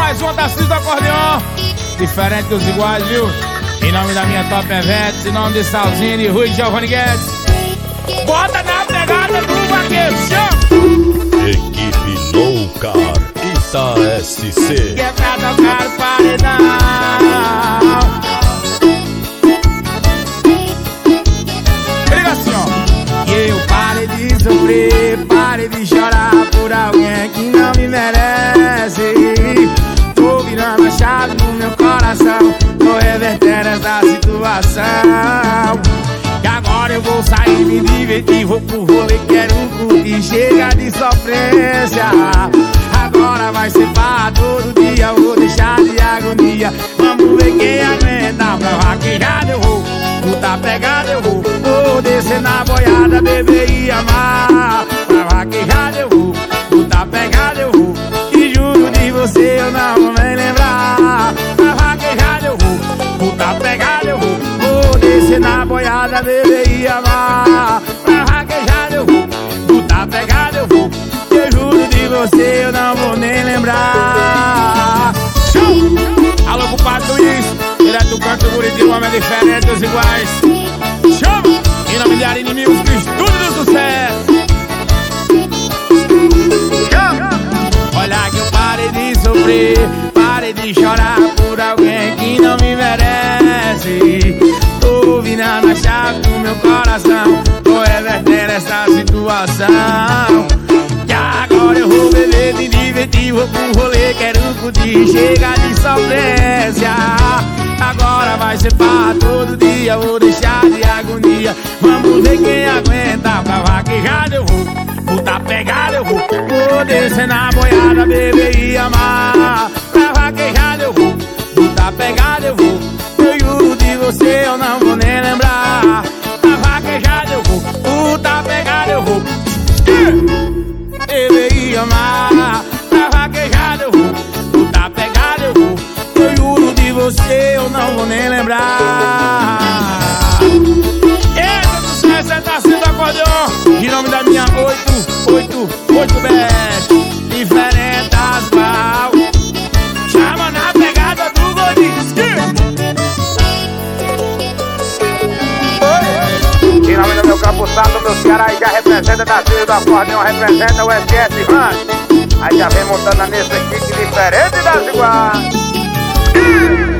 Mais uma da Cis do Acordeon. Diferente dos iguais, viu? Em nome da minha Top Events, em nome de Salzinho e Rui Giovanni Guedes. Bota na pegada do vaqueiro, chama! Equipe Loucar Ita SC. Que é pra tocar o paredão. Liga assim, ó. E eu parei de sofrer, parei de chorar por alguém que não me merece. Tô virando a chave do meu coração, tô revertendo essa situação. E agora eu vou sair, me divertir, vou pro rolê, quero curtir, chega de sofrência. Agora vai ser farra todo dia, eu vou deixar de agonia. Vamos ver quem aguenta, pra vaquejada eu vou, puta pegada eu vou, vou descer na boiada, beber e amar. Pra vaquejada eu vou, puta pegada eu vou, e juro de você eu não vou nem lembrar. Pra vaquejada eu vou, puta pegada eu vou, vou descer na boiada, beber e amar. Pra vaquejada eu vou, puta pegada eu vou, eu juro de você eu não vou nem lembrar. Show! Alô, compadre Luiz, direto do canto do Buriti, o homem é diferente dos iguais. Chama! Em nome de Arine Music, estúdio do sucesso. Chama! Olha que eu parei de sofrer, parei de chorar por alguém que não me merece. Tô virando a chave do meu coração, tô revertendo essa situação. E agora eu vou beber, me divertir, vou pro rolê, quero curtir, chega de sofrência. Agora vai ser farra todo dia, vou deixar de agonia. Vamos ver quem aguenta, pra vaquejada eu vou, puta pegada eu vou, vou descer na boiada, beber e amar. Pra vaquejada eu vou, puta pegada eu vou, eu juro de você eu não vou nem lembrar. Pra vaquejada eu vou, puta pegada eu vou, beber e amar. Pra vaquejada eu vou, puta pegada eu vou, eu juro de você eu não vou nem lembrar. Eita, sucesso é da Cis do Acordeon. Em nome da minha 888 best, diferente das pau. Chama na pegada do Godinski. Em nome do meu capuçado, meu Ceará, já representa da Cis do Acordeon, representa o SS Ranch. Aí já vem montando nessa equipe diferente das iguais.